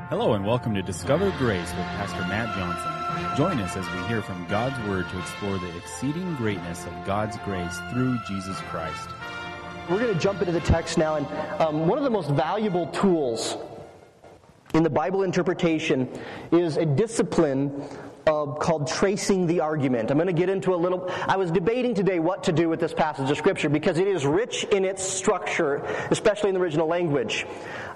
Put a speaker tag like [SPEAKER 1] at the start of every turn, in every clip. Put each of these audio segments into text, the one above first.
[SPEAKER 1] Hello and welcome to Discover Grace with Pastor Matt Johnson. Join us as we hear from God's Word to explore the exceeding greatness of God's grace through Jesus Christ.
[SPEAKER 2] We're going to jump into the text now, and one of the most valuable tools in the Bible interpretation is a discipline called tracing the argument. I'm going to get into a little... I was debating today what to do with this passage of Scripture because it is rich in its structure, especially in the original language.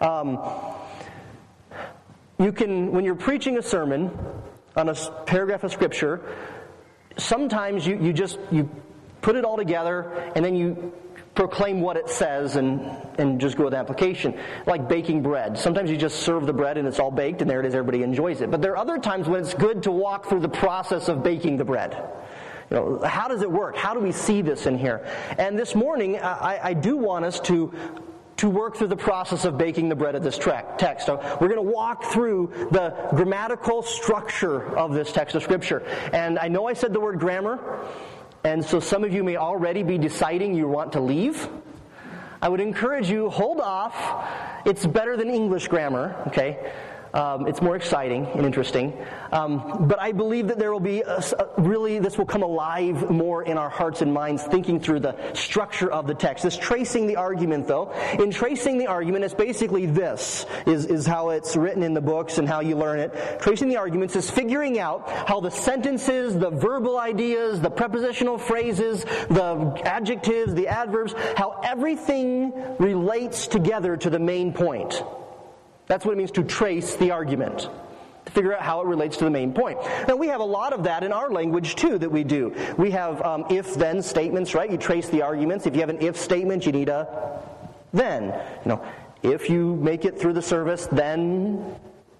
[SPEAKER 2] You can, when you're preaching a sermon on a paragraph of Scripture, sometimes you put it all together and then you proclaim what it says and just go with application. Like baking bread. Sometimes you just serve the bread and it's all baked and there it is, everybody enjoys it. But there are other times when it's good to walk through the process of baking the bread. You know, how does it work? How do we see this in here? And this morning, I do want us to work through the process of baking the bread of this text. So we're going to walk through the grammatical structure of this text of Scripture. And I know I said the word grammar, and so some of you may already be deciding you want to leave. I would encourage you, hold off. It's better than English grammar, okay? It's more exciting and interesting. But I believe that there will be this will come alive more in our hearts and minds thinking through the structure of the text. This tracing the argument, though. In tracing the argument, it's basically this, is how it's written in the books and how you learn it. Tracing the arguments is figuring out how the sentences, the verbal ideas, the prepositional phrases, the adjectives, the adverbs, how everything relates together to the main point. That's what it means to trace the argument, to figure out how it relates to the main point. Now, we have a lot of that in our language, too, that we do. We have if-then statements, right? You trace the arguments. If you have an if statement, you need a then. You know, if you make it through the service, then,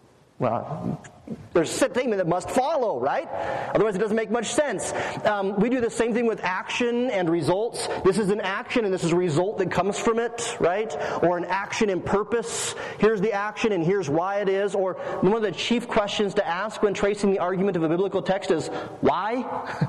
[SPEAKER 2] well, there's a statement that must follow, right? Otherwise it doesn't make much sense. We do the same thing with action and results. This is an action and this is a result that comes from it, right? Or an action and purpose. Here's the action and here's why it is. Or one of the chief questions to ask when tracing the argument of a biblical text is, why?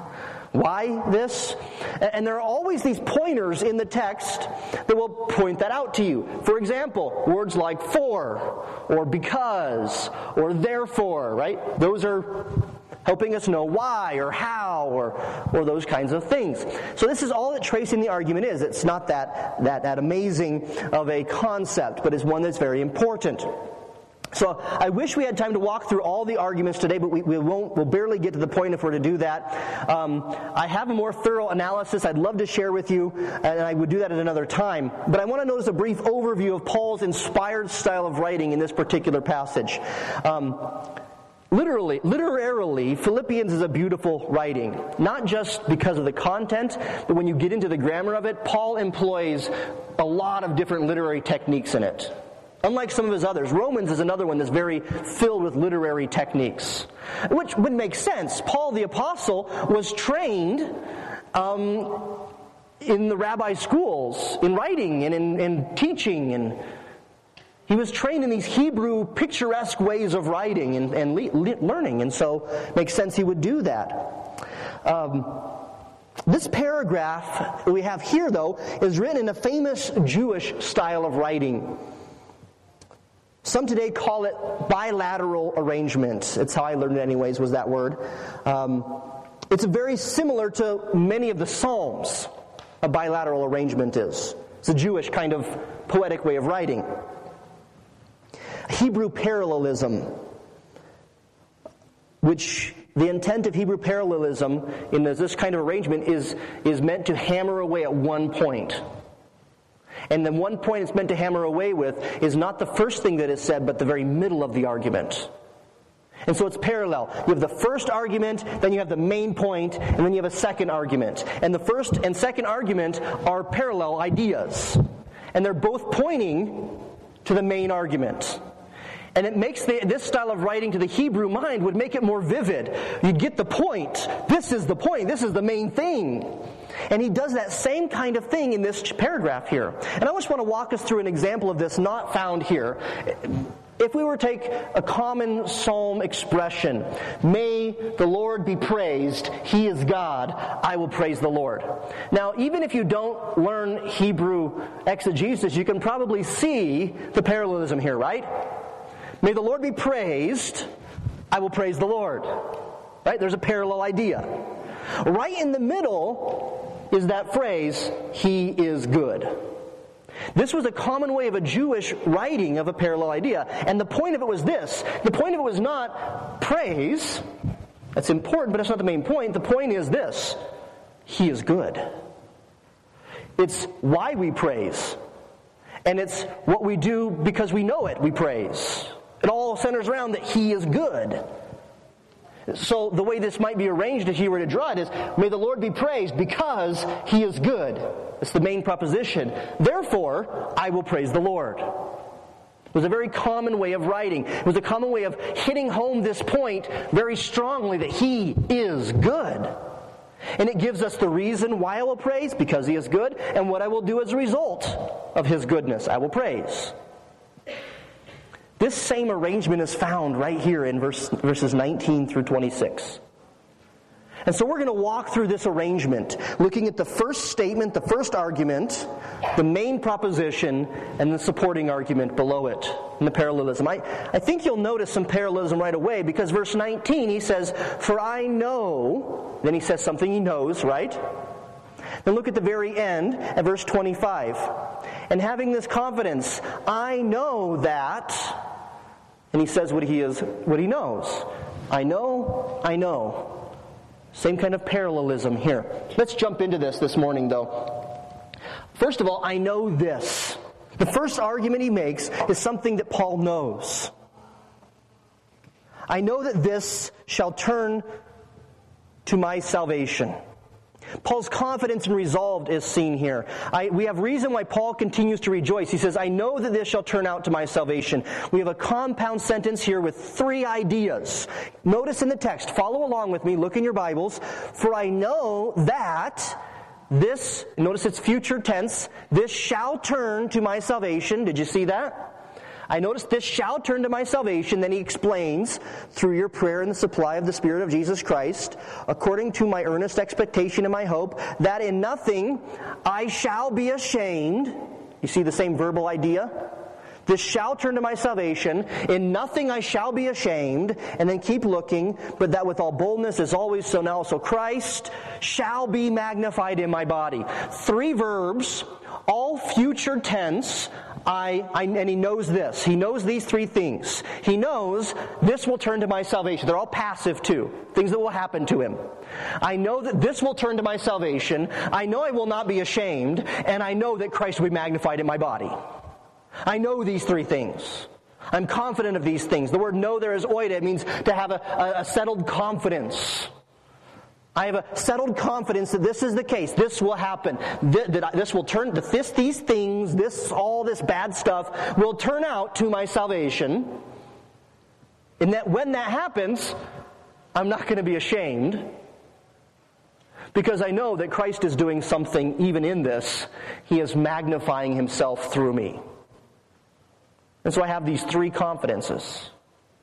[SPEAKER 2] Why this? And there are always these pointers in the text that will point that out to you. For example, words like for, or because, or therefore, right? Those are helping us know why, or how, or those kinds of things. So this is all that tracing the argument is. It's not that amazing of a concept, but it's one that's very important. So I wish we had time to walk through all the arguments today, but we won't. We'll barely get to the point if we're to do that. I have a more thorough analysis I'd love to share with you, and I would do that at another time. But I want to notice a brief overview of Paul's inspired style of writing in this particular passage. Literarily, Philippians is a beautiful writing. Not just because of the content, but when you get into the grammar of it, Paul employs a lot of different literary techniques in it. Unlike some of his others, Romans is another one that's very filled with literary techniques, which would make sense. Paul the Apostle was trained in the rabbi schools, in writing and in teaching, and he was trained in these Hebrew picturesque ways of writing and learning, and so it makes sense he would do that. This paragraph we have here, though, is written in a famous Jewish style of writing. Some today call it bilateral arrangement. It's how I learned it anyways, was that word. It's very similar to many of the Psalms, a bilateral arrangement is. It's a Jewish kind of poetic way of writing. Hebrew parallelism, which the intent of Hebrew parallelism in this kind of arrangement is meant to hammer away at one point. And the one point it's meant to hammer away with is not the first thing that is said, but the very middle of the argument. And so it's parallel. You have the first argument, then you have the main point, and then you have a second argument. And the first and second argument are parallel ideas. And they're both pointing to the main argument. And it makes this style of writing to the Hebrew mind would make it more vivid. You get the point. This is the point. This is the main thing. And he does that same kind of thing in this paragraph here. And I just want to walk us through an example of this not found here. If we were to take a common psalm expression, may the Lord be praised, He is God, I will praise the Lord. Now, even if you don't learn Hebrew exegesis, you can probably see the parallelism here, right? May the Lord be praised, I will praise the Lord. Right? There's a parallel idea. Right in the middle is that phrase, He is good. This was a common way of a Jewish writing of a parallel idea. And the point of it was this. The point of it was not praise. That's important, but that's not the main point. The point is this. He is good. It's why we praise. And it's what we do because we know it, we praise. It all centers around that He is good. So the way this might be arranged if you were to draw it is, may the Lord be praised because He is good. That's the main proposition. Therefore, I will praise the Lord. It was a very common way of writing. It was a common way of hitting home this point very strongly that He is good. And it gives us the reason why I will praise, because He is good, and what I will do as a result of His goodness, I will praise. This same arrangement is found right here in verses 19 through 26. And so we're going to walk through this arrangement, looking at the first statement, the first argument, the main proposition, and the supporting argument below it, and the parallelism. I think you'll notice some parallelism right away, because verse 19, he says, for I know, then he says something he knows, right? Then look at the very end, at verse 25. And having this confidence, I know that, and he says what he knows. I know. Same kind of parallelism here. Let's jump into this morning, though. First of all, I know this. The first argument he makes is something that Paul knows. I know that this shall turn to my salvation. Paul's confidence and resolve is seen here. We have reason why Paul continues to rejoice. He says, I know that this shall turn out to my salvation. We have a compound sentence here with three ideas. Notice in the text, follow along with me, look in your Bibles. For I know that this, notice it's future tense, this shall turn to my salvation. Did you see that? I noticed this shall turn to my salvation. Then he explains, through your prayer and the supply of the Spirit of Jesus Christ, according to my earnest expectation and my hope, that in nothing I shall be ashamed. You see the same verbal idea? This shall turn to my salvation. In nothing I shall be ashamed. And then keep looking, but that with all boldness as always, so now also Christ shall be magnified in my body. Three verbs, all future tense. And he knows this. He knows these three things. He knows this will turn to my salvation. They're all passive too. Things that will happen to him. I know that this will turn to my salvation. I know I will not be ashamed. And I know that Christ will be magnified in my body. I know these three things. I'm confident of these things. The word know there is oida. It means to have a settled confidence. I have a settled confidence that this is the case. This will happen. This will turn. These things, all this bad stuff will turn out to my salvation. And that when that happens, I'm not going to be ashamed, because I know that Christ is doing something even in this. He is magnifying Himself through me. And so I have these three confidences.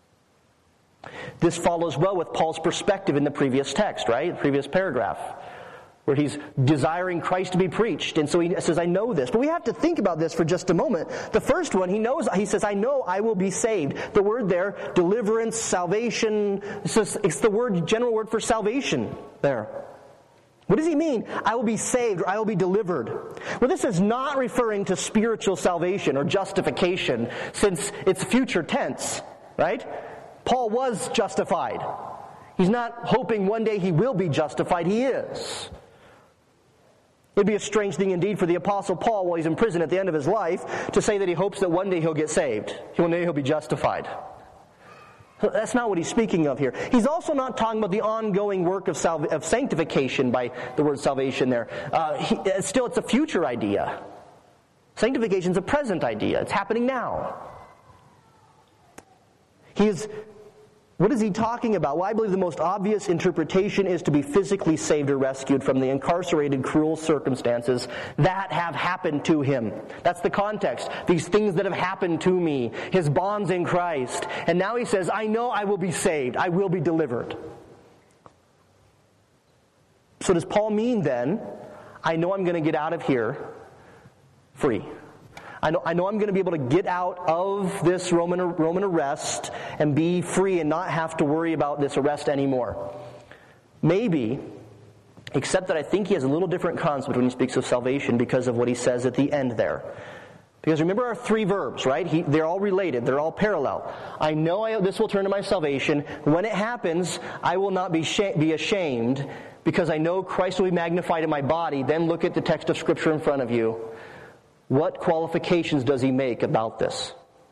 [SPEAKER 2] This follows well with Paul's perspective in the previous text, right? The previous paragraph, where he's desiring Christ to be preached. And so he says, I know this. But we have to think about this for just a moment. The first one, he says, I know I will be saved. The word there, deliverance, salvation, it's the general word for salvation there. What does he mean? I will be saved, or I will be delivered. Well, this is not referring to spiritual salvation or justification, since it's future tense, right? Paul was justified. He's not hoping one day he will be justified. He is. It'd be a strange thing indeed for the Apostle Paul, while he's in prison at the end of his life, to say that he hopes that one day he'll get saved. One day he'll be justified. That's not what he's speaking of here. He's also not talking about the ongoing work of sanctification by the word salvation there. It's a future idea. Sanctification is a present idea. It's happening now. What is he talking about? Well, I believe the most obvious interpretation is to be physically saved or rescued from the incarcerated, cruel circumstances that have happened to him. That's the context. These things that have happened to me. His bonds in Christ. And now he says, I know I will be saved. I will be delivered. So does Paul mean then, I know I'm going to get out of here free? I know I'm going to be able to get out of this Roman arrest and be free and not have to worry about this arrest anymore. Maybe, except that I think he has a little different concept when he speaks of salvation because of what he says at the end there. Because remember our three verbs, right? They're all related. They're all parallel. I know this will turn to my salvation. When it happens, I will not be ashamed because I know Christ will be magnified in my body. Then look at the text of Scripture in front of you. What qualifications does he make about this?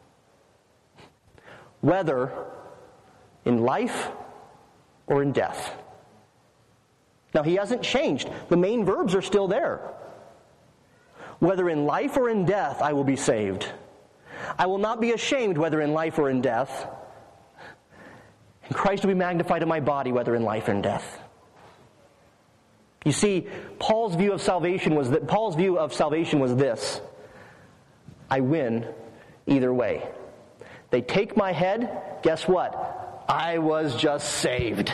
[SPEAKER 2] Whether in life or in death. Now, he hasn't changed. The main verbs are still there. Whether in life or in death, I will be saved. I will not be ashamed whether in life or in death. And Christ will be magnified in my body, whether in life or in death. You see, Paul's view of salvation was this. I win either way. They take my head, guess what? I was just saved.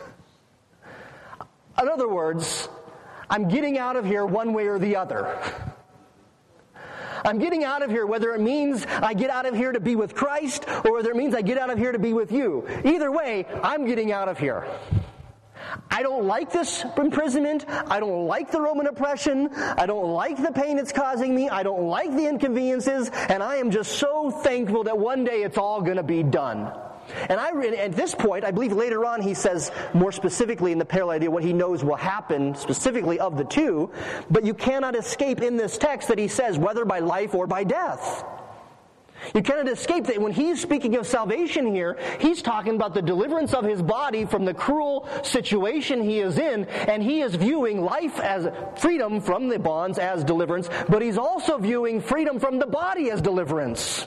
[SPEAKER 2] In other words, I'm getting out of here one way or the other. I'm getting out of here whether it means I get out of here to be with Christ or whether it means I get out of here to be with you. Either way, I'm getting out of here. I don't like this imprisonment. I don't like the Roman oppression. I don't like the pain it's causing me. I don't like the inconveniences. And I am just so thankful that one day it's all going to be done. And at this point, I believe later on he says more specifically in the parallel idea what he knows will happen specifically of the two, but you cannot escape in this text that he says whether by life or by death. You cannot escape that when he's speaking of salvation here, he's talking about the deliverance of his body from the cruel situation he is in, and he is viewing life as freedom from the bonds as deliverance, but he's also viewing freedom from the body as deliverance.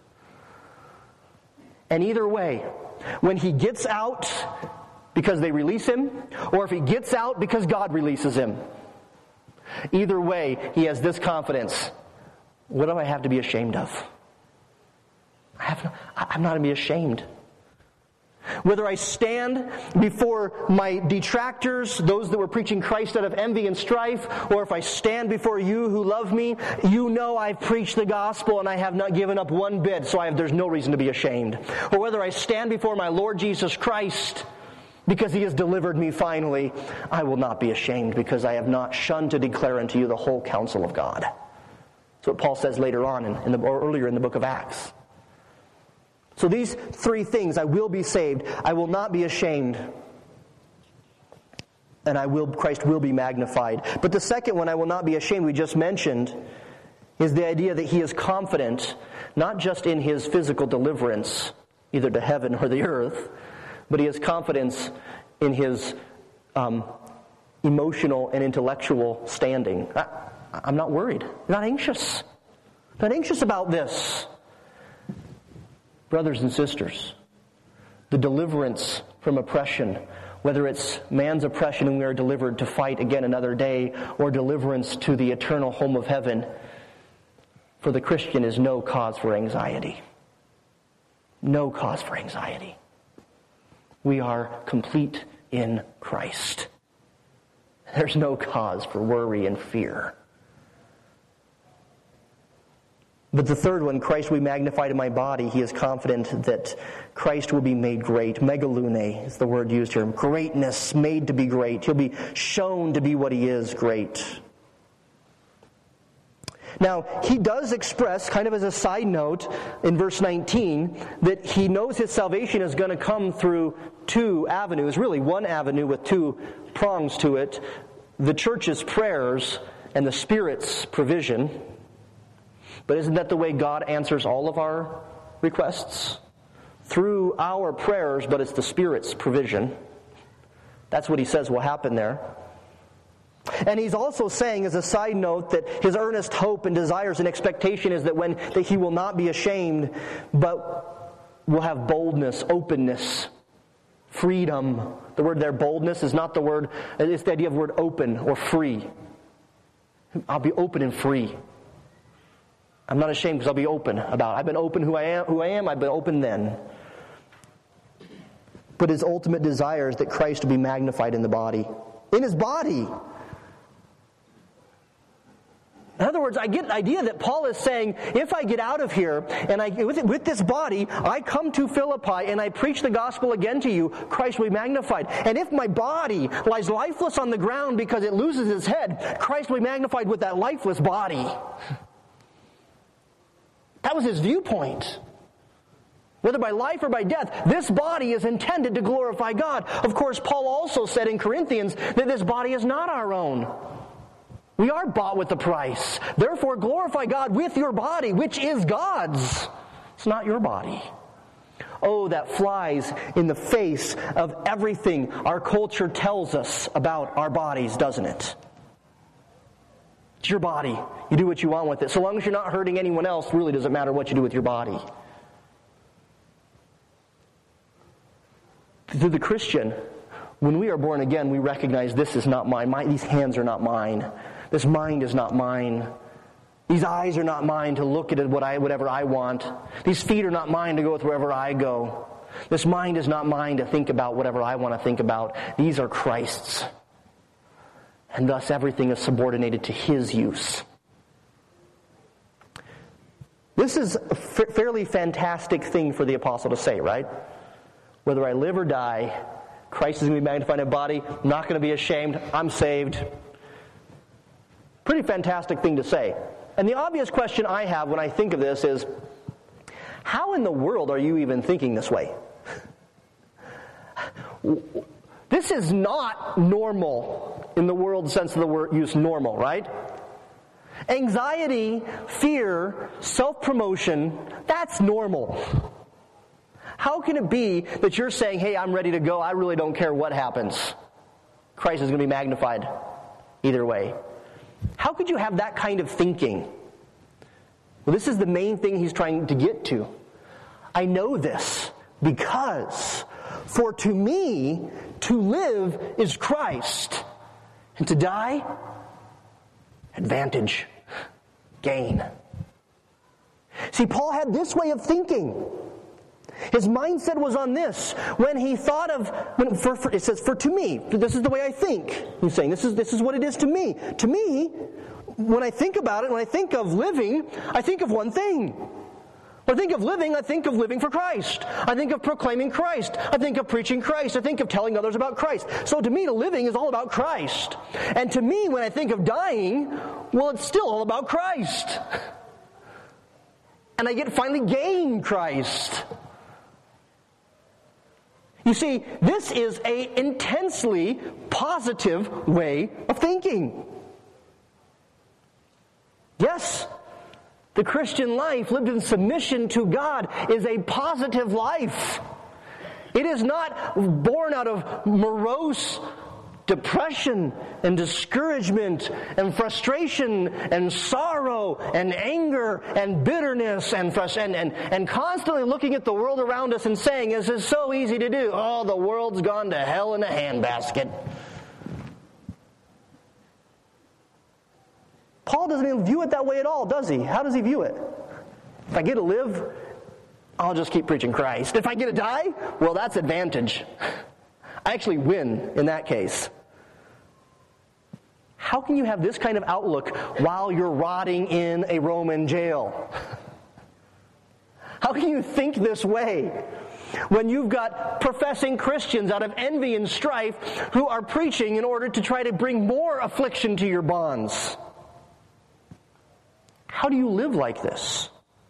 [SPEAKER 2] And either way, when he gets out because they release him, or if he gets out because God releases him, either way, he has this confidence. What do I have to be ashamed of? I'm not going to be ashamed. Whether I stand before my detractors, those that were preaching Christ out of envy and strife, or if I stand before you who love me, you know I've preached the gospel and I have not given up one bit, so there's no reason to be ashamed. Or whether I stand before my Lord Jesus Christ because he has delivered me finally, I will not be ashamed because I have not shunned to declare unto you the whole counsel of God. That's what Paul says later on or earlier in the book of Acts. So these three things, I will be saved, I will not be ashamed, and Christ will be magnified. But the second one, I will not be ashamed, we just mentioned, is the idea that he is confident, not just in his physical deliverance, either to heaven or the earth, but he has confidence in his emotional and intellectual standing. I'm not worried. I'm not anxious. I'm not anxious about this. Brothers and sisters, the deliverance from oppression, whether it's man's oppression and we are delivered to fight again another day, or deliverance to the eternal home of heaven, for the Christian is no cause for anxiety. No cause for anxiety. We are complete in Christ. There's no cause for worry and fear. But the third one, Christ will be magnified in my body. He is confident that Christ will be made great. Megalune is the word used here. Greatness, made to be great. He'll be shown to be what he is, great. Now, he does express, kind of as a side note, in verse 19, that he knows his salvation is going to come through two avenues. Really, one avenue with two prongs to it. The church's prayers and the Spirit's provision. But isn't that the way God answers all of our requests? Through our prayers, but it's the Spirit's provision. That's what he says will happen there. And he's also saying, as a side note, that his earnest hope and desires and expectation is that he will not be ashamed, but will have boldness, openness, freedom. The word there, boldness, is not the word, it's the idea of the word open or free. I'll be open and free. I'm not ashamed because I'll be open about it. I've been open who I am, I've been open then. But his ultimate desire is that Christ will be magnified in the body. In his body. In other words, I get the idea that Paul is saying, if I get out of here and with this body, I come to Philippi and I preach the gospel again to you, Christ will be magnified. And if my body lies lifeless on the ground because it loses its head, Christ will be magnified with that lifeless body. That was his viewpoint. Whether by life or by death, this body is intended to glorify God. Of course, Paul also said in Corinthians that this body is not our own. We are bought with a price. Therefore, glorify God with your body, which is God's. It's not your body. Oh, that flies in the face of everything our culture tells us about our bodies, doesn't it? It's your body. You do what you want with it. So long as you're not hurting anyone else, really doesn't matter what you do with your body. To the Christian, when we are born again, we recognize this is not mine. These hands are not mine. This mind is not mine. These eyes are not mine to look at whatever I want. These feet are not mine to go with wherever I go. This mind is not mine to think about whatever I want to think about. These are Christ's. And thus everything is subordinated to His use. This is a fairly fantastic thing for the apostle to say, right? Whether I live or die, Christ is going to be magnified in a body. I'm not going to be ashamed. I'm saved. Pretty fantastic thing to say. And the obvious question I have when I think of this is, how in the world are you even thinking this way? This is not normal in the world sense of the word use normal, right? Anxiety, fear, self-promotion, that's normal. How can it be that you're saying, hey, I'm ready to go, I really don't care what happens? Christ is going to be magnified either way. How could you have that kind of thinking? Well, this is the main thing he's trying to get to. I know this because, for to me, to live is Christ, and to die, advantage, gain. See, Paul had this way of thinking. His mindset was on this. When he thought of, it says, for to me, this is the way I think. He's saying, this is what it is to me. To me, when I think about it, when I think of living, I think of one thing. When I think of living for Christ. I think of proclaiming Christ. I think of preaching Christ. I think of telling others about Christ. So to me, living is all about Christ. And to me, when I think of dying, well, it's still all about Christ. And I get finally gain Christ. You see, this is an intensely positive way of thinking. Yes, the Christian life lived in submission to God is a positive life. It is not born out of morose depression and discouragement and frustration and sorrow and anger and bitterness and constantly looking at the world around us and saying, this is so easy to do. Oh, the world's gone to hell in a handbasket. Paul doesn't even view it that way at all, does he? How does he view it? If I get to live, I'll just keep preaching Christ. If I get to die, well, that's advantage. I actually win in that case. How can you have this kind of outlook while you're rotting in a Roman jail? How can you think this way when you've got professing Christians out of envy and strife who are preaching in order to try to bring more affliction to your bonds? How do you live like this?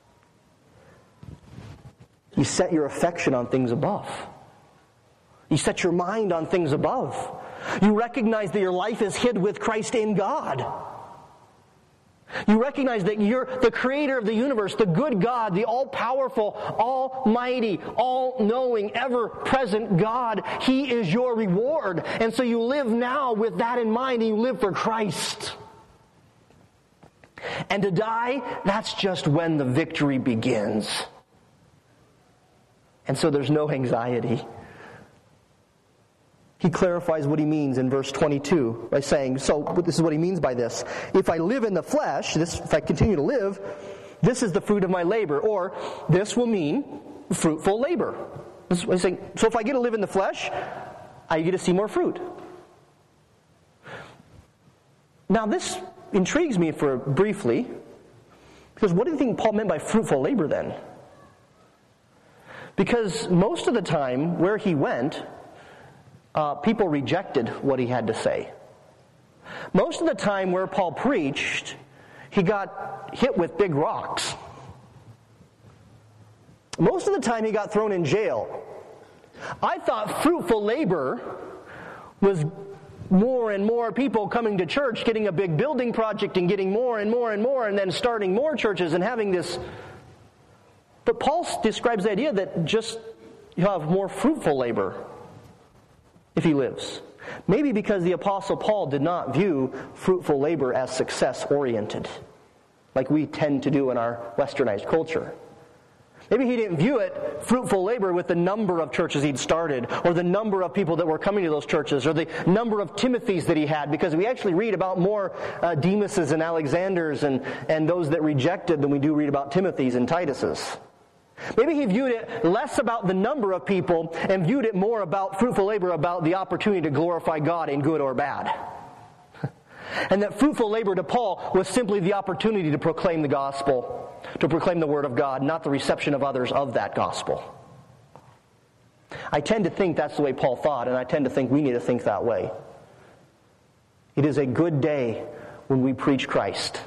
[SPEAKER 2] You set your affection on things above. You set your mind on things above. You recognize that your life is hid with Christ in God. You recognize that you're the creator of the universe, the good God, the all-powerful, almighty, all-knowing, ever-present God. He is your reward. And so you live now with that in mind, and you live for Christ. And to die, that's just when the victory begins. And so there's no anxiety. He clarifies what he means in verse 22 by saying, so this is what he means by this. If I live in the flesh, if I continue to live, this is the fruit of my labor. Or this will mean fruitful labor. This is what he's saying. So if I get to live in the flesh, I get to see more fruit. Now this intrigues me briefly, because what do you think Paul meant by fruitful labor then? Because most of the time where he went, people rejected what he had to say. Most of the time where Paul preached, he got hit with big rocks. Most of the time he got thrown in jail. I thought fruitful labor was more and more people coming to church, getting a big building project and getting more and more and more, and then starting more churches and having this. But Paul describes the idea that just you'll have more fruitful labor if he lives. Maybe because the Apostle Paul did not view fruitful labor as success-oriented, like we tend to do in our westernized culture. Maybe he didn't view it, fruitful labor, with the number of churches he'd started, or the number of people that were coming to those churches, or the number of Timothys that he had, because we actually read about more Demas's and Alexander's and those that rejected than we do read about Timothy's and Titus's. Maybe he viewed it less about the number of people and viewed it more about fruitful labor, about the opportunity to glorify God in good or bad. And that fruitful labor to Paul was simply the opportunity to proclaim the gospel, to proclaim the word of God, not the reception of others of that gospel. I tend to think that's the way Paul thought, and I tend to think we need to think that way. It is a good day when we preach Christ.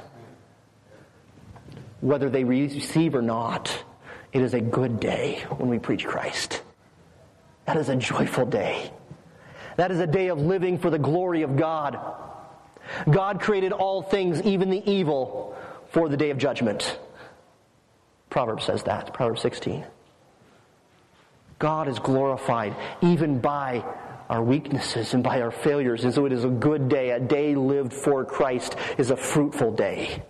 [SPEAKER 2] Whether they receive or not, it is a good day when we preach Christ. That is a joyful day. That is a day of living for the glory of God. God created all things, even the evil, for the day of judgment. Proverbs says that, Proverbs 16. God is glorified even by our weaknesses and by our failures, and so it is a good day. A day lived for Christ is a fruitful day.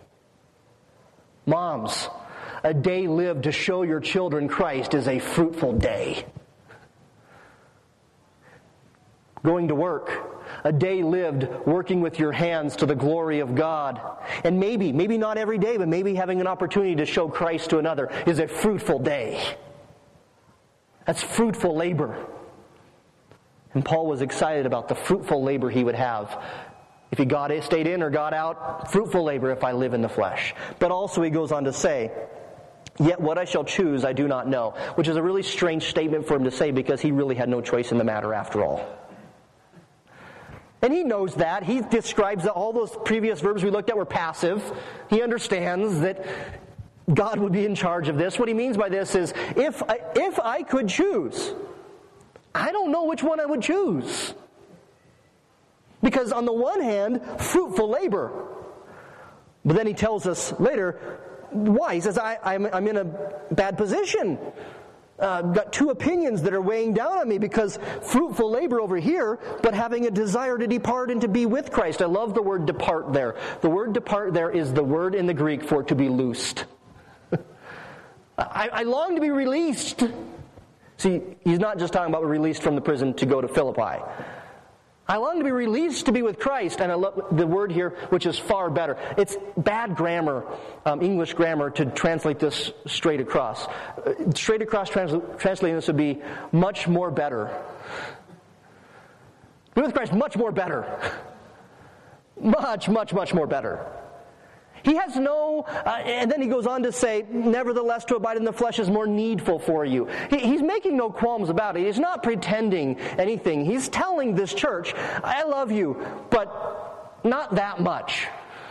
[SPEAKER 2] Moms, a day lived to show your children Christ is a fruitful day. Going to work, a day lived working with your hands to the glory of God. And maybe not every day, but maybe having an opportunity to show Christ to another is a fruitful day. That's fruitful labor. And Paul was excited about the fruitful labor he would have if he stayed in or got out. Fruitful labor if I live in the flesh. But also he goes on to say, yet what I shall choose I do not know, which is a really strange statement for him to say because he really had no choice in the matter after all. And he knows that. He describes that all those previous verbs we looked at were passive. He understands that God would be in charge of this. What he means by this is, if I could choose, I don't know which one I would choose. Because on the one hand, fruitful labor. But then he tells us later why. He says, I'm in a bad position. I've got two opinions that are weighing down on me, because fruitful labor over here, but having a desire to depart and to be with Christ. I love the word depart there. The word depart there is the word in the Greek for to be loosed. I long to be released. See, he's not just talking about released from the prison to go to Philippi. I long to be released to be with Christ, and I love the word here, which is far better. It's bad grammar, English grammar, to translate this straight across. Straight across translating this would be much more better. Be with Christ, much more better. Much, much, much more better. He has no, and then he goes on to say, nevertheless to abide in the flesh is more needful for you. He's making no qualms about it. He's not pretending anything. He's telling this church, I love you, but not that much.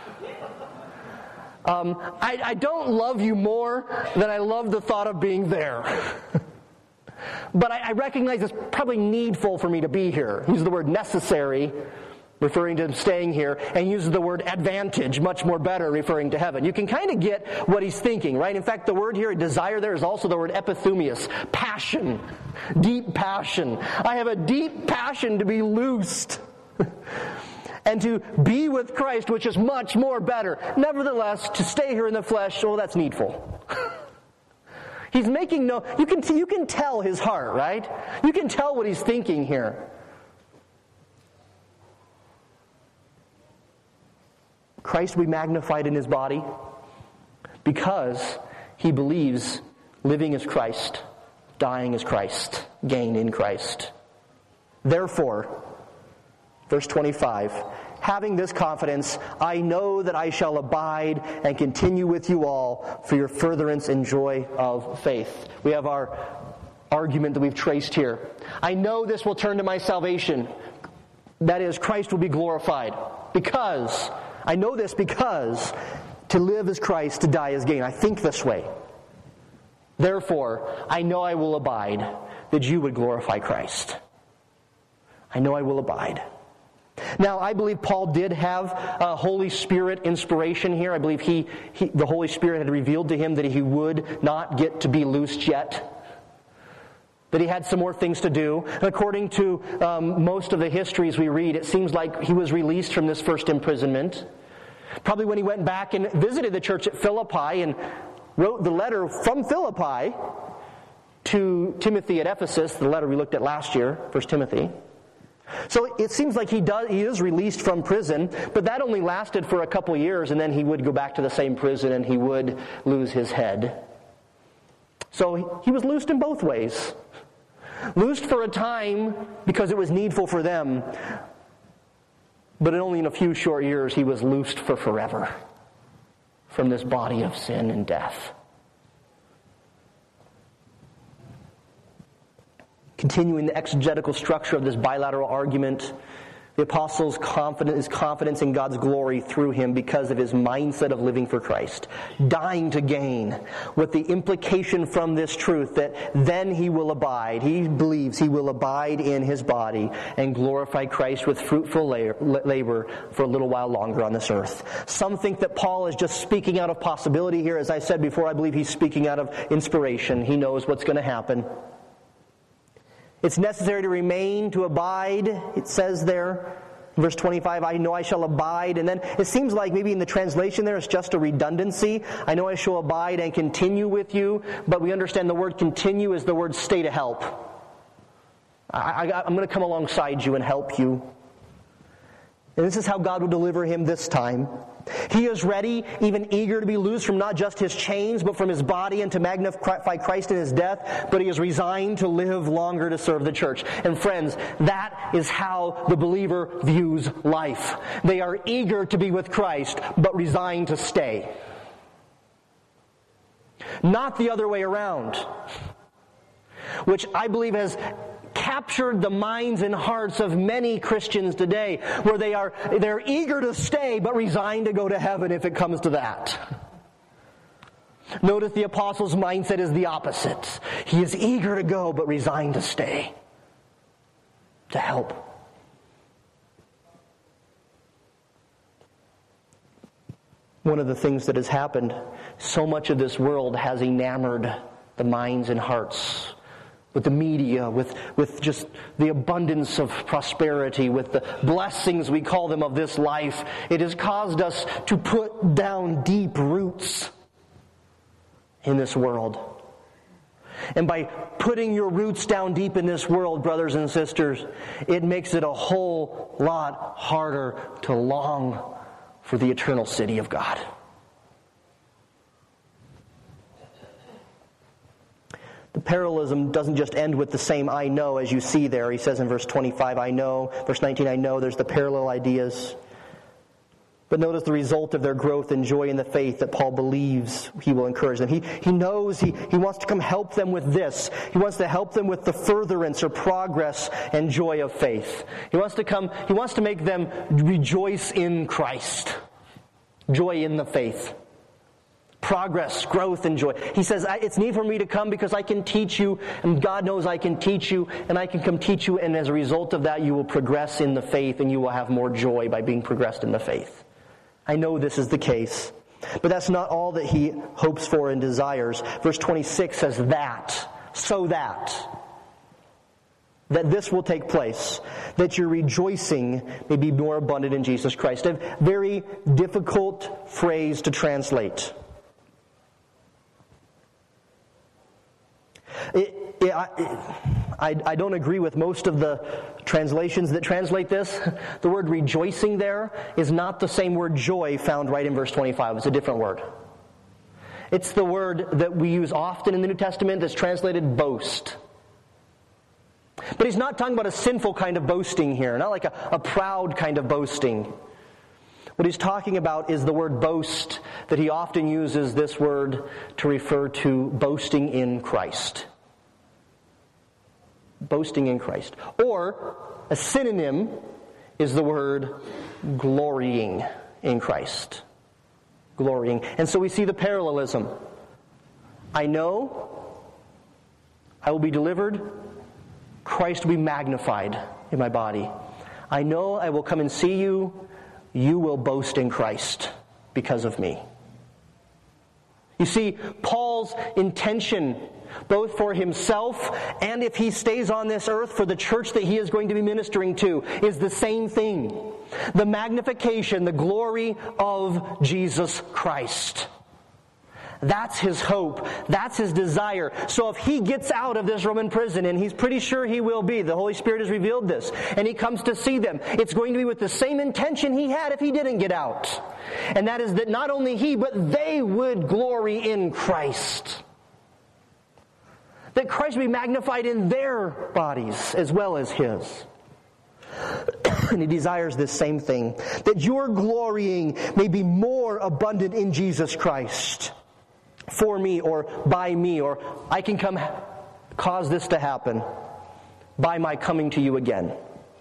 [SPEAKER 2] I don't love you more than I love the thought of being there. But I recognize it's probably needful for me to be here. Use the word necessary, referring to him staying here, and uses the word advantage, much more better, referring to heaven. You can kind of get what he's thinking, right? In fact, the word here, desire, there is also the word epithumius, passion, deep passion. I have a deep passion to be loosed and to be with Christ, which is much more better. Nevertheless, to stay here in the flesh, well, that's needful. He's making no, you can tell his heart, right? You can tell what he's thinking here. Christ will be magnified in his body because he believes living is Christ, dying is Christ, gain in Christ. Therefore, verse 25, having this confidence, I know that I shall abide and continue with you all for your furtherance and joy of faith. We have our argument that we've traced here. I know this will turn to my salvation. That is, Christ will be glorified. I know this because to live is Christ, to die is gain. I think this way. Therefore, I know I will abide, that you would glorify Christ. I know I will abide. Now, I believe Paul did have a Holy Spirit inspiration here. I believe the Holy Spirit had revealed to him that he would not get to be loosed yet, that he had some more things to do. And according to most of the histories we read, it seems like he was released from this first imprisonment. Probably when he went back and visited the church at Philippi and wrote the letter from Philippi to Timothy at Ephesus, the letter we looked at last year, 1 Timothy. So it seems like he is released from prison, but that only lasted for a couple years, and then he would go back to the same prison and he would lose his head. So he was loosed in both ways. Loosed for a time because it was needful for them, but only in a few short years he was loosed for forever from this body of sin and death. Continuing the exegetical structure of this bilateral argument, the apostle's confidence in God's glory through him because of his mindset of living for Christ, dying to gain, with the implication from this truth that then he will abide. He believes he will abide in his body and glorify Christ with fruitful labor for a little while longer on this earth. Some think that Paul is just speaking out of possibility here. As I said before, I believe he's speaking out of inspiration. He knows what's going to happen. It's necessary to remain, to abide, it says there. In verse 25, I know I shall abide. And then it seems like maybe in the translation there it's just a redundancy. I know I shall abide and continue with you. But we understand the word continue is the word stay to help. I'm going to come alongside you and help you. And this is how God will deliver him this time. He is ready, even eager to be loosed from not just his chains, but from his body and to magnify Christ in his death. But he is resigned to live longer to serve the church. And friends, that is how the believer views life. They are eager to be with Christ, but resigned to stay. Not the other way around, which I believe has captured the minds and hearts of many Christians today, where they're eager to stay but resigned to go to heaven if it comes to that. Notice the apostle's mindset is the opposite. He is eager to go but resigned to stay, to help. One of the things that has happened, so much of this world has enamored the minds and hearts with the media, with just the abundance of prosperity, with the blessings, we call them, of this life. It has caused us to put down deep roots in this world. And by putting your roots down deep in this world, brothers and sisters, it makes it a whole lot harder to long for the eternal city of God. The parallelism doesn't just end with the same I know as you see there. He says in verse 25, I know. Verse 19, I know. There's the parallel ideas. But notice the result of their growth and joy in the faith that Paul believes he will encourage them. He knows he wants to come help them with this. He wants to help them with the furtherance or progress and joy of faith. He wants to make them rejoice in Christ. Joy in the faith. Progress, growth, and joy. He says, it's need for me to come because I can teach you, and God knows I can teach you, and I can come teach you, and as a result of that, you will progress in the faith, and you will have more joy by being progressed in the faith. I know this is the case, but that's not all that he hopes for and desires. Verse 26 says that this will take place, that your rejoicing may be more abundant in Jesus Christ. A very difficult phrase to translate. I don't agree with most of the translations that translate this. The word rejoicing there is not the same word joy found right in verse 25. It's a different word. It's the word that we use often in the New Testament that's translated boast. But he's not talking about a sinful kind of boasting here, not like a proud kind of boasting. What he's talking about is the word boast, that he often uses this word to refer to boasting in Christ. Boasting in Christ. Or, a synonym is the word glorying in Christ. Glorying. And so we see the parallelism. I know I will be delivered. Christ will be magnified in my body. I know I will come and see you. You will boast in Christ because of me. You see, Paul's intention, both for himself and if he stays on this earth for the church that he is going to be ministering to, is the same thing. The magnification, the glory of Jesus Christ. That's his hope. That's his desire. So if he gets out of this Roman prison, and he's pretty sure he will be, the Holy Spirit has revealed this, and he comes to see them, it's going to be with the same intention he had if he didn't get out. And that is that not only he, but they would glory in Christ. That Christ would be magnified in their bodies as well as his. And he desires this same thing, that your glorying may be more abundant in Jesus Christ. For me, or by me, or I can come cause this to happen by my coming to you again.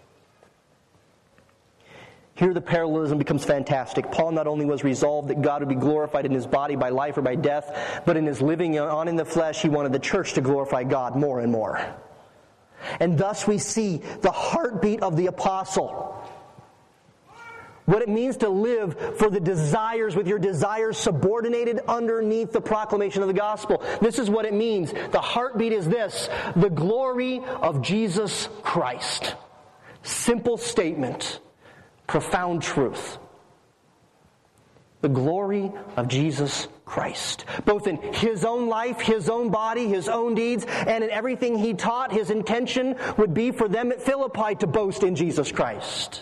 [SPEAKER 2] Here the parallelism becomes fantastic. Paul not only was resolved that God would be glorified in his body by life or by death, but in his living on in the flesh, he wanted the church to glorify God more and more. And thus we see the heartbeat of the apostle. What it means to live for the desires, with your desires subordinated underneath the proclamation of the gospel. This is what it means. The heartbeat is this: the glory of Jesus Christ. Simple statement, profound truth. The glory of Jesus Christ. Both in his own life, his own body, his own deeds, and in everything he taught, his intention would be for them at Philippi to boast in Jesus Christ.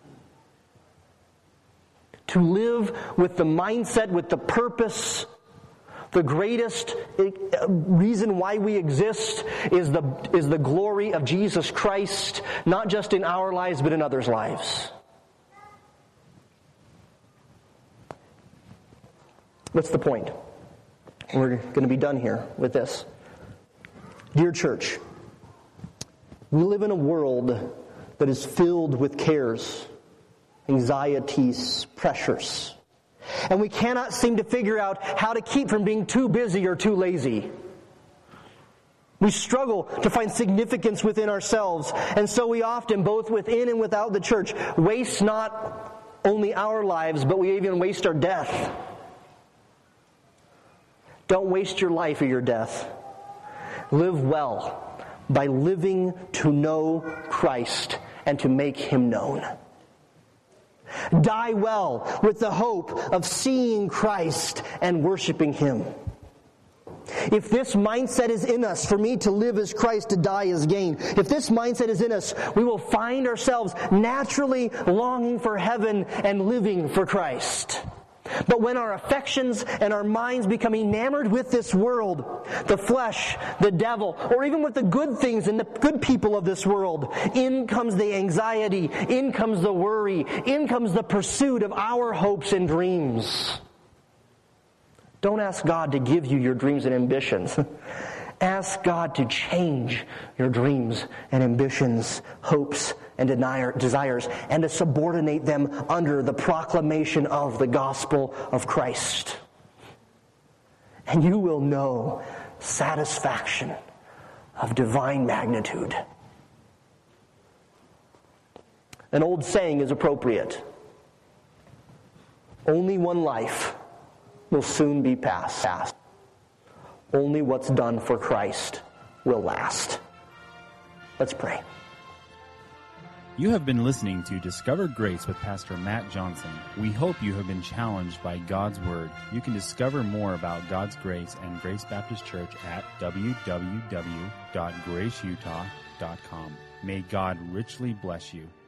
[SPEAKER 2] To live with the mindset, with the purpose, the greatest reason why we exist is the glory of Jesus Christ, not just in our lives, but in others' lives. What's the point? We're going to be done here with this. Dear church, we live in a world that is filled with cares, anxieties, pressures. And we cannot seem to figure out how to keep from being too busy or too lazy. We struggle to find significance within ourselves, and so we often, both within and without the church, waste not only our lives, but we even waste our death. Don't waste your life or your death. Live well by living to know Christ and to make him known. Die well with the hope of seeing Christ and worshiping him. If this mindset is in us, for me to live as Christ, to die as gain, if this mindset is in us, we will find ourselves naturally longing for heaven and living for Christ. But when our affections and our minds become enamored with this world, the flesh, the devil, or even with the good things and the good people of this world, in comes the anxiety, in comes the worry, in comes the pursuit of our hopes and dreams. Don't ask God to give you your dreams and ambitions. Ask God to change your dreams and ambitions, hopes and desires, and to subordinate them under the proclamation of the gospel of Christ. And you will know satisfaction of divine magnitude. An old saying is appropriate. Only one life will soon be past. Only what's done for Christ will last. Let's pray.
[SPEAKER 1] You have been listening to Discover Grace with Pastor Matt Johnson. We hope you have been challenged by God's Word. You can discover more about God's grace and Grace Baptist Church at www.graceutah.com. May God richly bless you.